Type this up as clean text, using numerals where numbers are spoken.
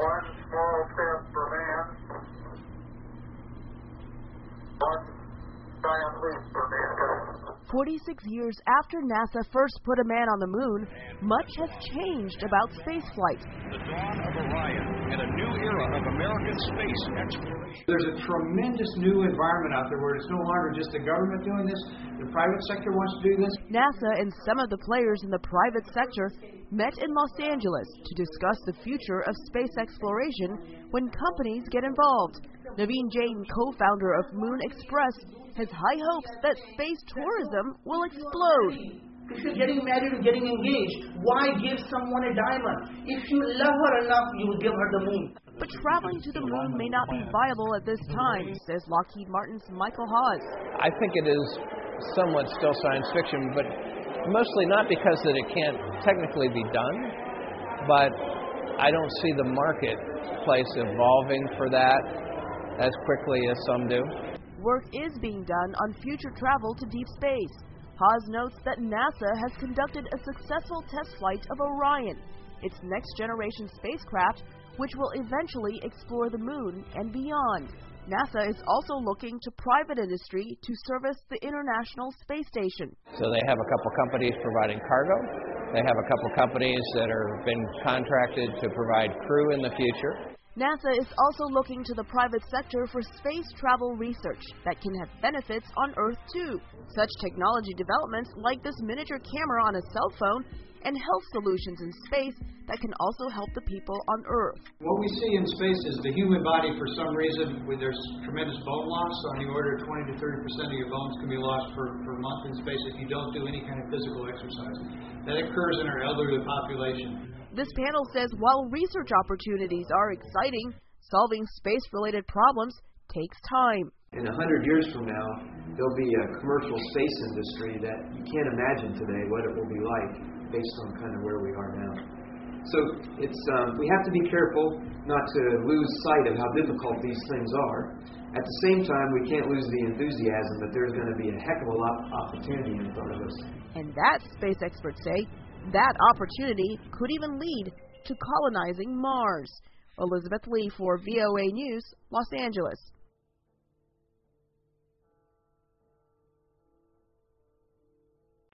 One small step for man, one giant leap for mankind. 46 years after NASA first put a man on the moon, much has changed about spaceflight. The dawn of Orion and a new era of American space exploration. There's a tremendous new environment out there where it's no longer just the government doing this, the private sector wants to do this. NASA and some of the players in the private sector met in Los Angeles to discuss the future of space exploration when companies get involved. Naveen Jain, co-founder of Moon Express, has high hopes that space tourism will explode. If you're getting married or getting engaged, why give someone a diamond? If you love her enough, you will give her the moon. But traveling to the moon may not be viable at this time, says Lockheed Martin's Michael Hawes. I think it is somewhat still science fiction, but mostly not because that it can't technically be done, but I don't see the marketplace evolving for that as quickly as some do. Work is being done on future travel to deep space. Haas notes that NASA has conducted a successful test flight of Orion, its next-generation spacecraft, which will eventually explore the moon and beyond. NASA is also looking to private industry to service the International Space Station. So they have a couple companies providing cargo. They have a couple companies that are been contracted to provide crew in the future. NASA is also looking to the private sector for space travel research that can have benefits on Earth too. Such technology developments like this miniature camera on a cell phone and health solutions in space that can also help the people on Earth. What we see in space is the human body, for some reason, there's tremendous bone loss. On the order of 20 to 30% of your bones can be lost per month in space if you don't do any kind of physical exercise. That occurs in our elderly population. This panel says while research opportunities are exciting, solving space-related problems takes time. In 100 years from now, there'll be a commercial space industry that you can't imagine today what it will be like based on kind of where we are now. So it's we have to be careful not to lose sight of how difficult these things are. At the same time, we can't lose the enthusiasm that there's going to be a heck of a lot of opportunity in front of us. And that, space experts say, that opportunity could even lead to colonizing Mars. Elizabeth Lee for VOA News, Los Angeles.